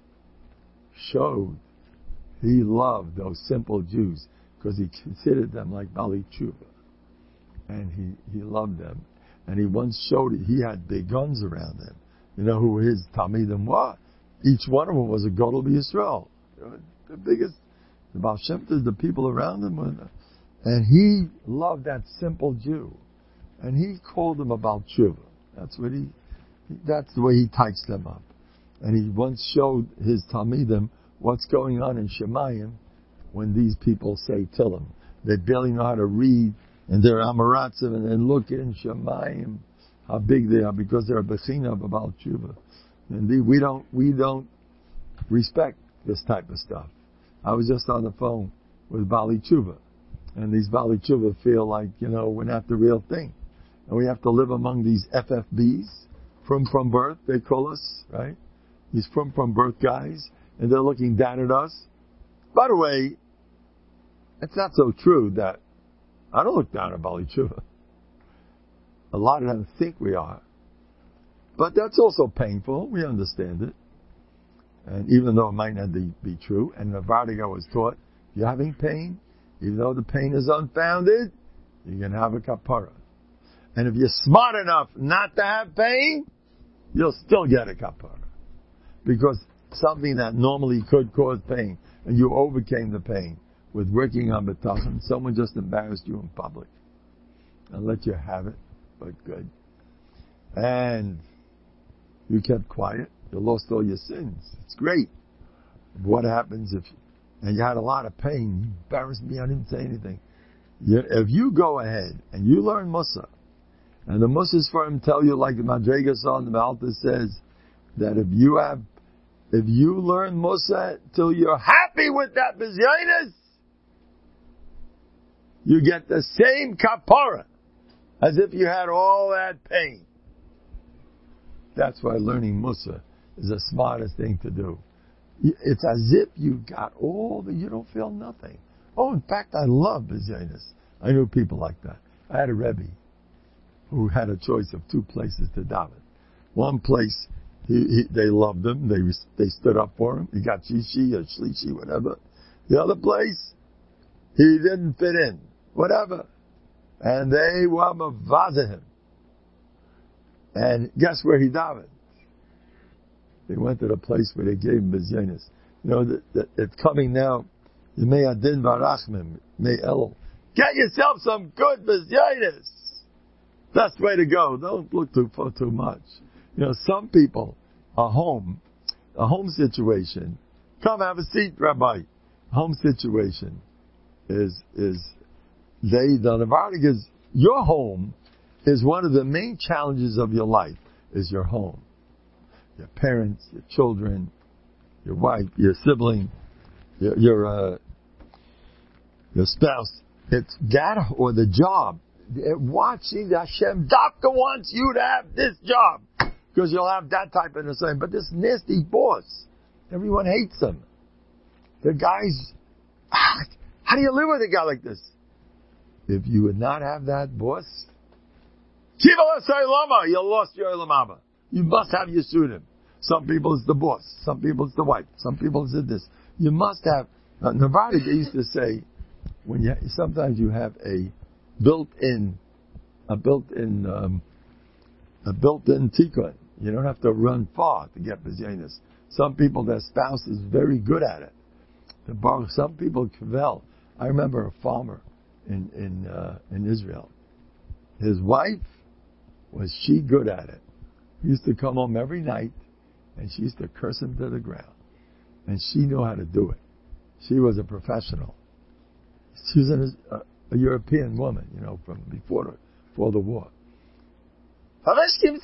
showed he loved those simple Jews because he considered them like Bali Tshuva. And he, he loved them. And he once showed it. He had big guns around him. You know who his Talmidim were? Each one of them was a Gadol B'Yisrael. The biggest, the Baal Shem Tov, the people around him were, and he loved that simple Jew. And he called them a Baal Tshuva. That's what he, that's the way he tights them up. And he once showed his Talmidim what's going on in Shemayim when these people say Tillim. They barely know how to read, and they're Amoratzim, and then look in Shemayim how big they are because they're a Bechina of Baal Tshuva. And they, we don't we don't respect this type of stuff. I was just on the phone with Bali Tshuva, and these Bali Tshuva feel like, you know, we're not the real thing, and we have to live among these F F Bs. From from birth, they call us, right? These from from birth guys, and they're looking down at us. By the way, it's not so true that I don't look down at Bali Tshuva. A lot of them think we are. But that's also painful. We understand it. And even though it might not be, be true, and Navardiga was taught, if you're having pain, even though the pain is unfounded, you can have a kapara. And if you're smart enough not to have pain, you'll still get a kapara. Because something that normally could cause pain, and you overcame the pain with working on betachon, someone just embarrassed you in public and let you have it, but good. And you kept quiet. You lost all your sins. It's great. What happens if, and you had a lot of pain, you embarrassed me, I didn't say anything. You, if you go ahead and you learn Musa, and the Musas for him tell you, like the Madrigas on the Malta says, that if you have, if you learn Musa till you're happy with that Bizyonis, you get the same kapara as if you had all that pain. That's why learning Musa is the smartest thing to do. It's as if you got all the, you don't feel nothing. Oh, in fact, I love Bizyonis. I knew people like that. I had a Rebbe who had a choice of two places to daven. One place, he, he, they loved him. They they stood up for him. He got shishi or shlishi, whatever. The other place, he didn't fit in, whatever. And they were mavaza him. And guess where he davened? They went to the place where they gave him Bizyonis. You know, that, that it's coming now. Yemei Adin Barachmim, May Elul. Get yourself some good Bizyonis. Best way to go. Don't look too for too much. You know, some people, a home, a home situation. Come have a seat, Rabbi. Home situation is is they the Navardic is your home is one of the main challenges of your life. Is your home, your parents, your children, your wife, your sibling, your your uh, your spouse. It's that or the job. Watching that Hashem Doctor wants you to have this job because you'll have that type of thing. But this nasty boss, everyone hates him. The guy's, ah, how do you live with a guy like this? If you would not have that boss, you lost your Olam Haba. You must have your student. Some people it's the boss. Some people it's the wife. Some people it's this. You must have. Uh, Navardic used to say, when you sometimes you have a built-in, a built-in, um, a built-in tikkun. You don't have to run far to get Bizyonis. Some people, their spouse is very good at it. The bar, some people kavel. I remember a farmer in in uh, in Israel. His wife was she good at it. He used to come home every night, and she used to curse him to the ground, and she knew how to do it. She was a professional. She was an, a, a European woman, you know, from before the, before the war. How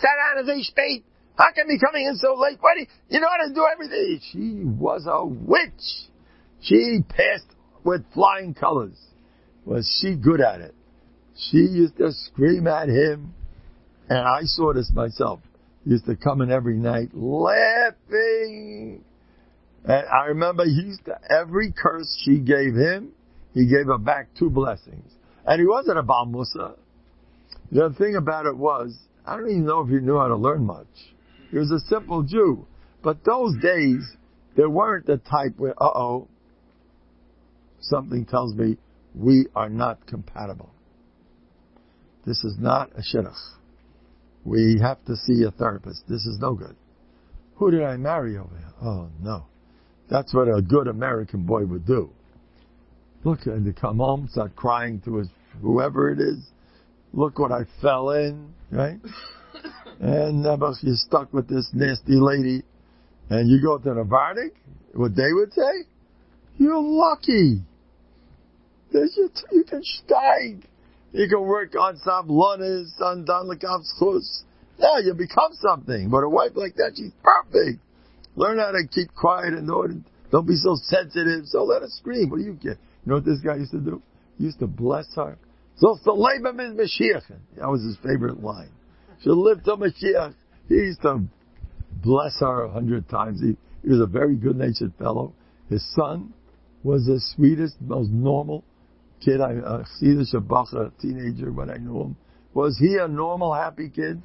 come you coming in so late? Why do you, you know how to do everything? She was a witch. She passed with flying colors. Was she good at it? She used to scream at him, and I saw this myself. He used to come in every night laughing. And I remember he used to, every curse she gave him, he gave her back two blessings. And he wasn't a Baal Musa. The thing about it was, I don't even know if he knew how to learn much. He was a simple Jew. But those days, there weren't the type where, uh-oh, something tells me we are not compatible. This is not a shidduch. We have to see a therapist. This is no good. Who did I marry over here? Oh, no. That's what a good American boy would do. Look, and to come home, start crying to his, whoever it is. Look what I fell in, right? And uh, you're stuck with this nasty lady. And you go to the Vardik, what they would say? You're lucky. There's your t- you can steig. You can work on some lunas, on Don Lekav's. Yeah, you become something. But a wife like that, she's perfect. Learn how to keep quiet and don't, don't be so sensitive. So let her scream. What do you get? You know what this guy used to do? He used to bless her. So the labor is Mashiach. That was his favorite line. She'll live till Mashiach. He used to bless her a hundred times. He, he was a very good-natured fellow. His son was the sweetest, most normal kid. I, uh, a teenager when I knew him. Was he a normal, happy kid?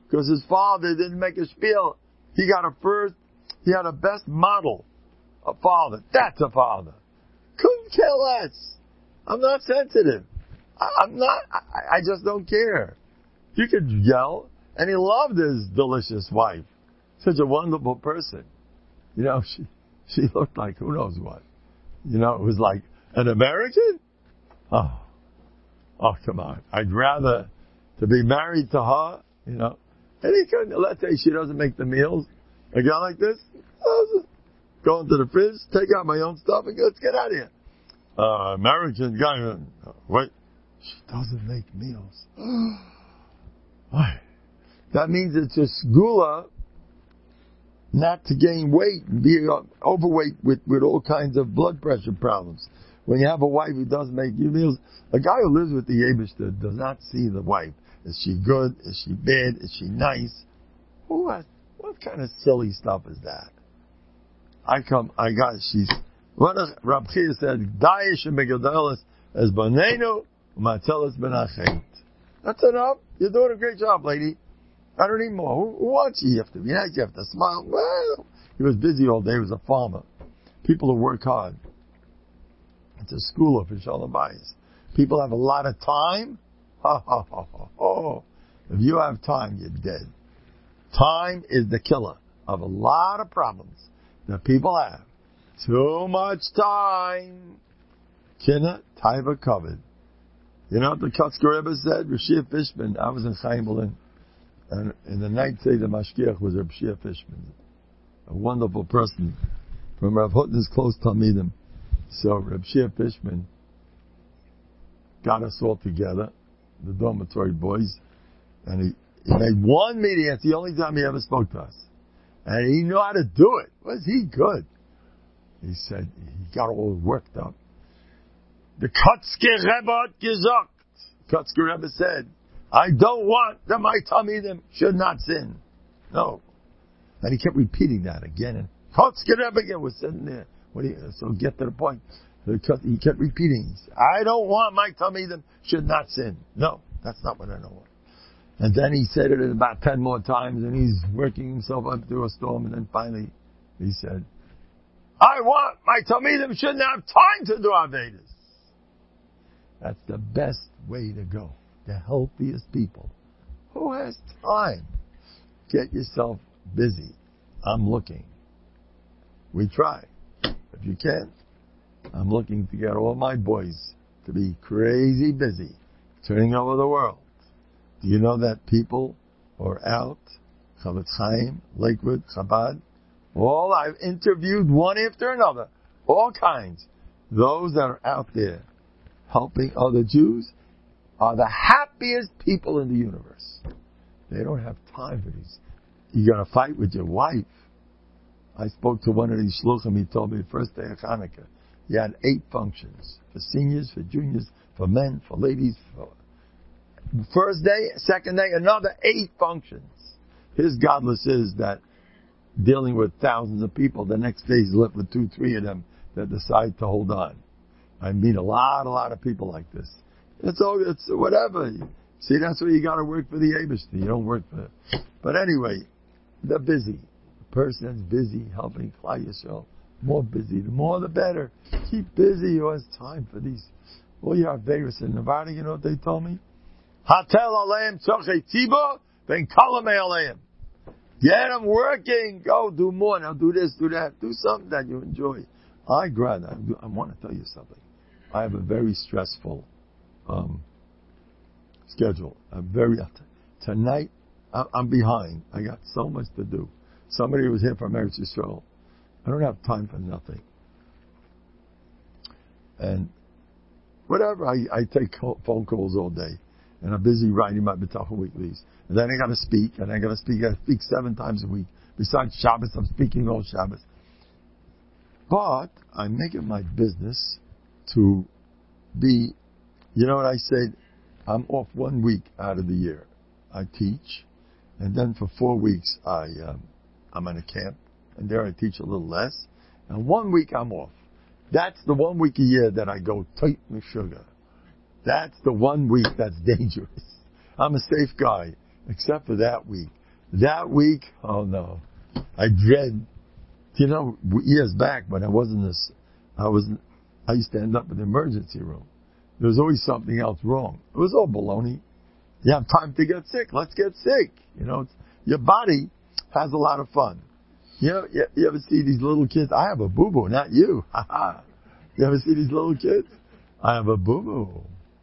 because his father didn't make a spiel. He got a first, he had a best model of father. That's a father. Couldn't care less. I'm not sensitive. I, I'm not, I, I just don't care. You could yell, and he loved his delicious wife. Such a wonderful person. You know, she, she looked like who knows what. You know, it was like an American? Oh, oh, come on. I'd rather to be married to her, you know. And he couldn't, let's say she doesn't make the meals. A guy like this, I'll just go into the fridge, take out my own stuff, and go, let's get out of here. Uh, American guy, uh, wait, she doesn't make meals. That means it's a segula not to gain weight and be overweight with, with all kinds of blood pressure problems. When you have a wife who doesn't make you meals, a guy who lives with the Eibishter does not see the wife. Is she good? Is she bad? Is she nice? What? What kind of silly stuff is that? I come, I got, she's, what Rab Chia said, Daesh and Megadelis as Banenu, Matelis Benachet. That's enough. You're doing a great job, lady. I don't need more. Who, who wants you? You have to be nice. You have to smile. Well, he was busy all day. He was a farmer. People who work hard. It's a school of Shalom Bayis. People have a lot of time. Ha, ha, ha, ha, ha. If you have time, you're dead. Time is the killer of a lot of problems that people have. Too much time. Kinna Taiva covered. You know what the Kotzker Rebbe said? Rashia Fishman. I was in Chaim Berlin. And in the night, say the Mashgiach was Reb Shia Fishman, a wonderful person from Rav Hutner's close Talmidim. So Reb Shia Fishman got us all together, the dormitory boys, and he, he made one meeting. It's the only time he ever spoke to us, and he knew how to do it. Was he good? He said he got all worked up. The Kotzker Rebbe hat gesagt. Kotzker Rebbe said, I don't want that my Talmidim should not sin. No. And he kept repeating that again. And Kotzker Rebbe again was sitting there. What do you, so get to the point. He kept repeating. He said, I don't want my Talmidim should not sin. No, that's not what I don't want. And then he said it about ten more times, and he's working himself up through a storm, and then finally he said, I want my Talmidim shouldn't have time to do Avedas. That's the best way to go. The healthiest people. Who has time? Get yourself busy. I'm looking. We try. If you can't, I'm looking to get all my boys to be crazy busy, turning over the world. Do you know that people are out? Chavetz Chaim, Lakewood, Chabad. All I've interviewed one after another. All kinds. Those that are out there helping other Jews are the happiest people in the universe. They don't have time for these. You got to fight with your wife. I spoke to one of these shluchim. He told me the first day of Hanukkah, he had eight functions for seniors, for juniors, for men, for ladies. For first day, second day, another eight functions. His godless is that dealing with thousands of people, the next day he's left with two, three of them that decide to hold on. I meet a lot, a lot of people like this. It's all, it's whatever. See, that's why you gotta work for the Eibishter. You don't work for, but anyway, they're busy. The person that's busy helping Klal Yisrael, more busy. The more the better. Keep busy. Who has time for these? All your Averis in Nevada, you know what they told me? Hatel aleim tzorchei tzibur, ben kalamei aleim. Get them working. Go do more. Now do this, do that. Do something that you enjoy. I grad. I, I want to tell you something. I have a very stressful um, schedule. I'm very tonight. I'm behind. I got so much to do. Somebody was here from Eretz Yisrael. I don't have time for nothing. And whatever, I, I take phone calls all day. And I'm busy writing my B'tachon weeklies. And then I got to speak, and I got to speak. I speak seven times a week. Besides Shabbos, I'm speaking all Shabbos. But I make it my business to be, you know what I said? I'm off one week out of the year. I teach, and then for four weeks I um, I'm in a camp, and there I teach a little less. And one week I'm off. That's the one week a year that I go tight with sugar. That's the one week that's dangerous. I'm a safe guy. except for that week. That week, oh no, I dread. You know, years back when I wasn't this, I was, I used to end up in the emergency room. There was always something else wrong. It was all baloney. You have time to get sick. Let's get sick. You know, it's, your body has a lot of fun. You know, you, you ever see these little kids? I have a boo-boo, not you. You ever see these little kids? I have a boo-boo.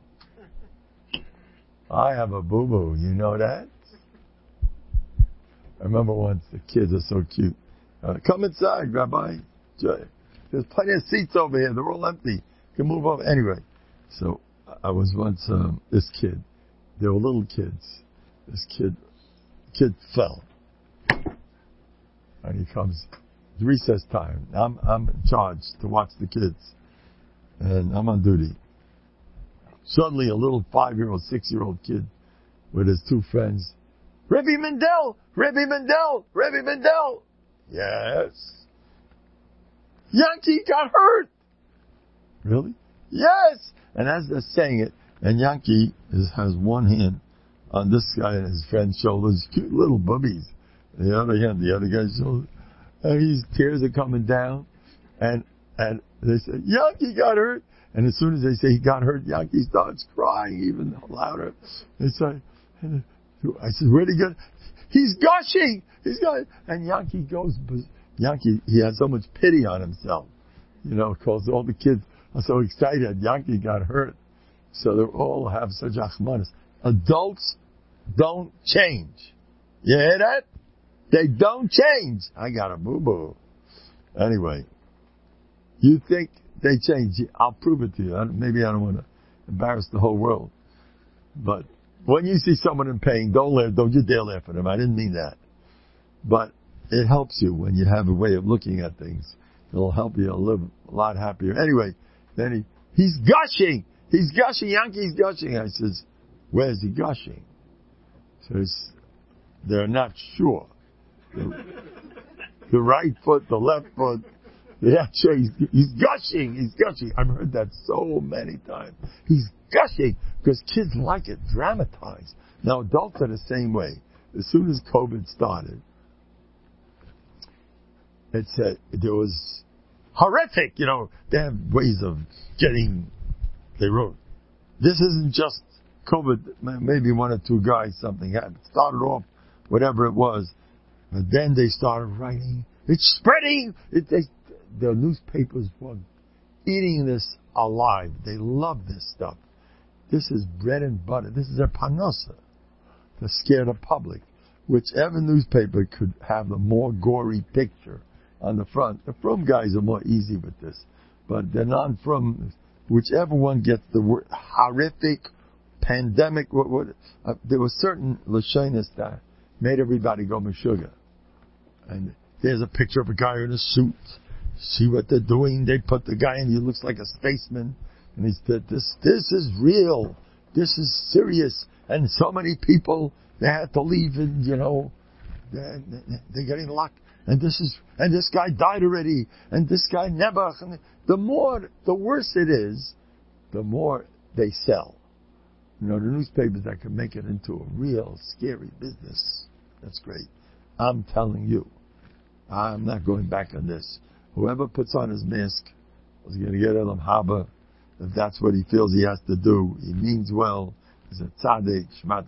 I have a boo-boo. You know that? I remember once the kids are so cute. Uh, come inside, Rabbi. There's plenty of seats over here. They're all empty. You can move over. Anyway, so I was once um, this kid. They were little kids. This kid, kid fell, and he comes. It's recess time. I'm I'm in charge to watch the kids, and I'm on duty. Suddenly, a little five-year-old, six-year-old kid with his two friends, Rebbe Mendel, Rebbe Mendel, Rebbe Mendel. Yes. Yankee got hurt. Really? Yes. And as they're saying it, and Yankee is, has one hand on this guy and his friend's shoulders, cute little bubbies. The other hand, the other guy's shoulder. And his tears are coming down. And, and they say, Yankee got hurt. And as soon as they say he got hurt, Yankee starts crying even louder. They say, I said, where'd he get? He's gushing. He's got, and Yankee goes, Yankee, he has so much pity on himself, you know, because all the kids are so excited. Yankee got hurt. So they all have such achmanis. Adults don't change. You hear that? They don't change. I got a boo-boo. Anyway, you think they change. I'll prove it to you. Maybe I don't want to embarrass the whole world. But when you see someone in pain, don't laugh. Don't you dare laugh at them. I didn't mean that. But it helps you when you have a way of looking at things. It'll help you live a lot happier. Anyway, then he, he's gushing. He's gushing. Yankee's gushing. I says, where's he gushing? So it's, they're not sure. The, the right foot, the left foot. Yeah, sure, he's, he's gushing. He's gushing. I've heard that so many times. He's gushing because kids like it dramatized. Now adults are the same way. As soon as COVID started, it said there was horrific. You know, they have ways of getting. They wrote, this isn't just COVID. Maybe one or two guys something happened. Started off whatever it was, but then they started writing. It's spreading. It, they, the newspapers were eating this alive. They love this stuff. This is bread and butter. This is their panosa to scare the public. Whichever newspaper could have the more gory picture on the front. The from guys are more easy with this. But the non-from, whichever one gets the word horrific, pandemic, what, what, uh, there were certain lashonis that made everybody go meshuggah. And there's a picture of a guy in a suit. See what they're doing. They put the guy in, he looks like a spaceman. And he said, this, this is real. This is serious. And so many people, they had to leave and, you know, they're, they're getting locked. And this is, and this guy died already. And this guy never. And the more, the worse it is, the more they sell. You know, the newspapers that can make it into a real scary business. That's great. I'm telling you. I'm not going back on this. Whoever puts on his mask is going to get Elam Haba. If that's what he feels he has to do, he means well. He's a tzaddik.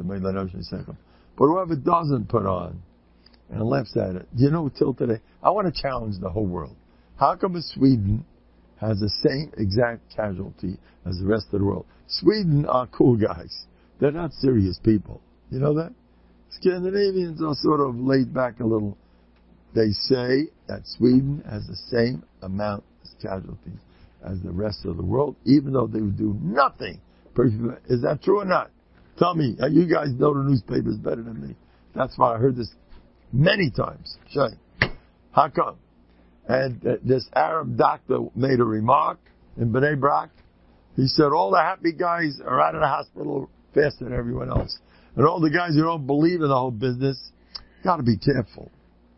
But whoever doesn't put on and laughs at it, you know, till today, I want to challenge the whole world. How come Sweden has the same exact casualty as the rest of the world? Sweden are cool guys. They're not serious people. You know that? Scandinavians are sort of laid back a little. They say that Sweden has the same amount of casualties as the rest of the world, even though they would do nothing. Is that true or not? Tell me. You guys know the newspapers better than me. That's why I heard this many times. Shay, how come? And uh, this Arab doctor made a remark in Bnei Brak. He said all the happy guys are out of the hospital faster than everyone else. And all the guys who don't believe in the whole business, got to be careful.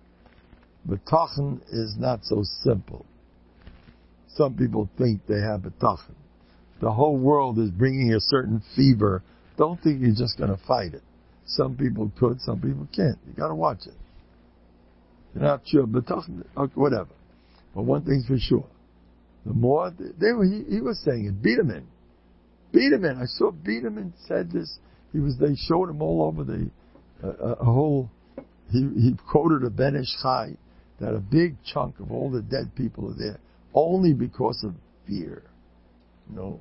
Bitachon is not so simple. Some people think they have bitachon. The whole world is bringing a certain fever. Don't think you're just going to fight it. Some people could, some people can't. You got to watch it. You're not sure, but okay, whatever. But one thing's for sure: the more they were, he, he was saying it. Biederman, Biederman. I saw Biederman said this. He was. They showed him all over the uh, a whole. He he quoted a Ben Ish Chai that a big chunk of all the dead people are there only because of fear. No,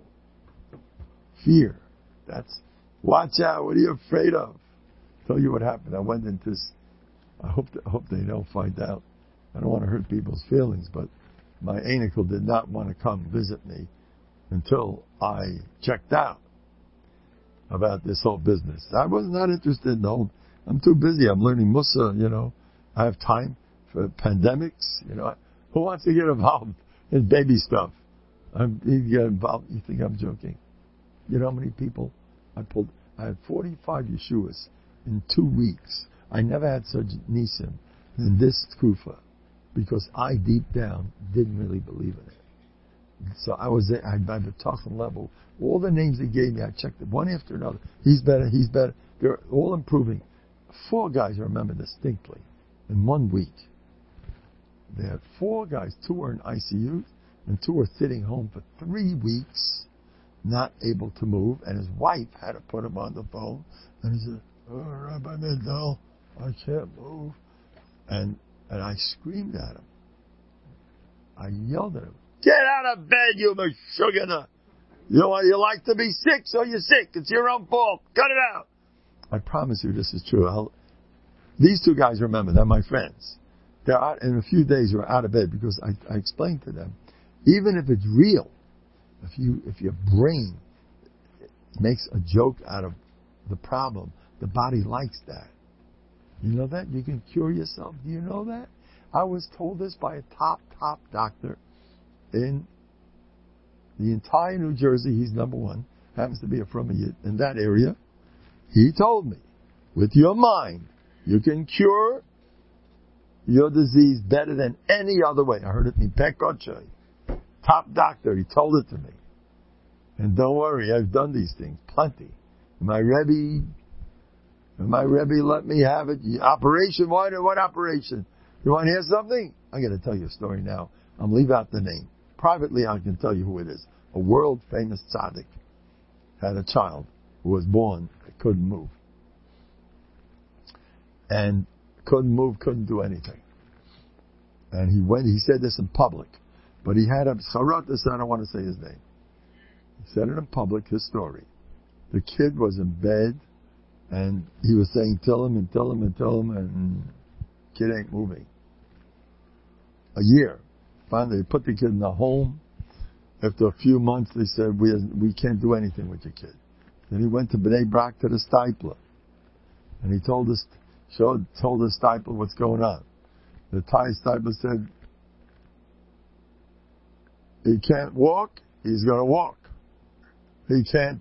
fear. That's watch out. What are you afraid of? I'll tell you what happened. I went into this. I hope I hope they don't find out. I don't want to hurt people's feelings, but my anicle did not want to come visit me until I checked out about this whole business. I was not interested. No, I'm too busy. I'm learning Musa. You know, I have time for pandemics. You know, who wants to get involved in baby stuff? I'm you get involved. You think I'm joking? You know how many people I pulled? I had forty-five Yeshuas in two weeks. I never had such nisim in this kufa because I deep down didn't really believe in it. So I was I had the Tachan level. All the names they gave me, I checked it one after another. He's better. He's better. They're all improving. Four guys I remember distinctly in one week. They had four guys. Two were in I C U and two were sitting home for three weeks, not able to move. And his wife had to put him on the phone. And he said, "Oh, Rabbi Mendel, I can't move." And and I screamed at him. I yelled at him, "Get out of bed, you Meshuggah! You know, you like to be sick, so you're sick. It's your own fault. Cut it out." I promise you this is true. I'll, these two guys, remember, they're my friends. They're out, in a few days they're out of bed because I, I explained to them, even if it's real, if you if your brain makes a joke out of the problem, the body likes that. You know that? You can cure yourself. Do you know that? I was told this by a top, top doctor in the entire New Jersey. He's number one. Happens to be a from a, in that area. He told me, with your mind, you can cure your disease better than any other way. I heard it in Pekotche. Top doctor, he told it to me. And don't worry, I've done these things. Plenty. My Rebbe, my Rebbe let me have it. Operation, what, what operation? You want to hear something? I'm going to tell you a story now. I'll leave out the name. Privately, I can tell you who it is. A world famous tzaddik had a child who was born, couldn't move. And couldn't move, couldn't do anything. And he went, he said this in public. But he had a charotas, I don't want to say his name. He said it in public, his story. The kid was in bed, and he was saying, tell him and tell him and tell him, and kid ain't moving. A year. Finally, they put the kid in the home. After a few months, they said, we we can't do anything with your kid. Then he went to Bnei Brak to the Stipler. And he told us, showed, told the Stipler what's going on. The Thai Stipler said, he can't walk, he's going to walk. He can't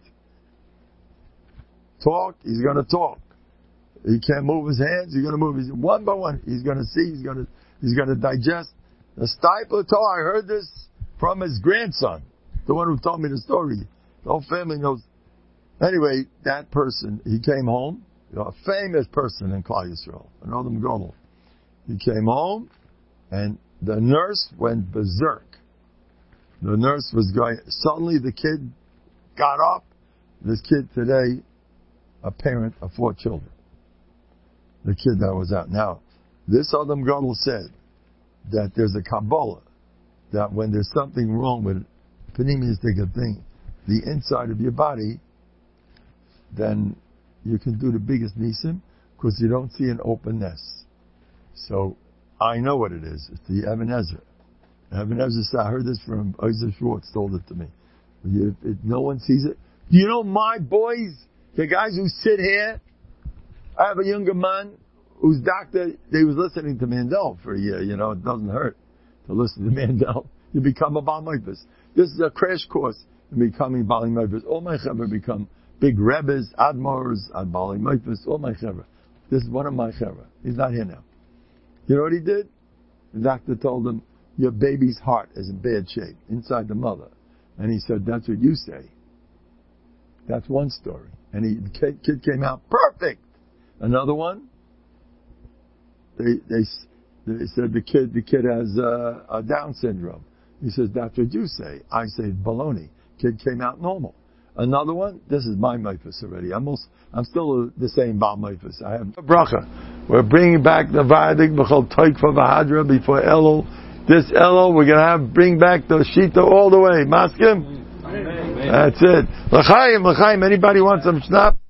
talk, he's going to talk. He can't move his hands, he's going to move his one by one. He's going to see, he's going to he's going to digest. The Stipler told, I heard this from his grandson, the one who told me the story. The whole family knows. Anyway, that person, he came home, you know, a famous person in Klal Yisrael, an Adam Gadol. He came home, and the nurse went berserk. The nurse was going, suddenly the kid got up. This kid today, a parent of four children. The kid that was out. Now, this Adam Gadol said that there's a Kabbalah, that when there's something wrong with panemius thing, the inside of your body, then you can do the biggest nisim because you don't see an openness. So I know what it is. It's the Eben Ezra. Eben Ezra said, I heard this from Isaac Schwartz, told it to me. You, it, no one sees it. Do you know my boys, the guys who sit here? I have a younger man whose doctor, they was listening to Mandel for a year. You know, it doesn't hurt to listen to Mandel. You become a Baal Mifus. This is a crash course in becoming Baal Mifus. All my chevra become big Rebbes, Admors, Ad Baal Mifus, all my chevra. This is one of my chevra. He's not here now. You know what he did? The doctor told him, your baby's heart is in bad shape, inside the mother. And he said, that's what you say. That's one story. And he, the kid, kid came out perfect. Another one, they they they said the kid the kid has uh, a Down syndrome. He says, that's what you say. I say baloney. Kid came out normal. Another one, this is my mifus already. I'm also, I'm still the same Baal mifus. I have a bracha. We're bringing back the Vayadik B'chol Toikfa V'Hadra before Elul. This Elul, we're going to have, bring back the Shita all the way. Maskim? That's it. L'chaim, l'chaim. Anybody want some schnapps?